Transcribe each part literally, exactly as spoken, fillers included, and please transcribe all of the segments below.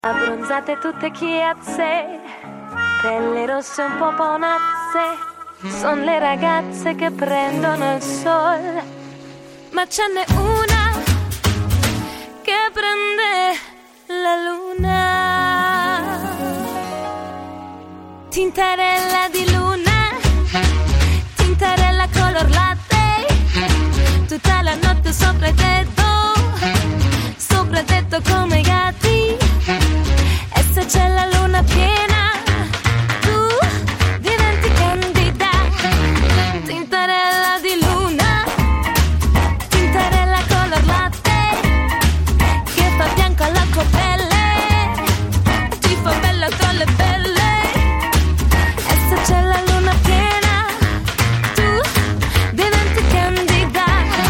Abbronzate tutte chiazze, pelle rosse un po' paonazze, son le ragazze che prendono il sol. Ma ce n'è una che prende la luna, tintarella di luna, tintarella color latte, tutta la notte sopra il tetto, sopra il tetto come i gatti. E se c'è la luna piena, tu diventi candida. Tintarella di luna, tintarella color latte, che fa bianco alla tua pelle, ti fa bella con le belle. E se c'è la luna piena, tu diventi candida.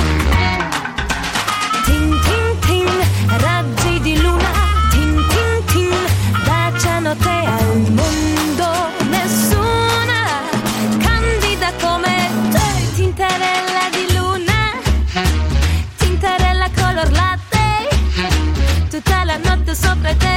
Tin tin tin, raggi di luna, te al mondo, nessuna candida come te. Tintarella di luna, tintarella color latte, tutta la notte sopra te.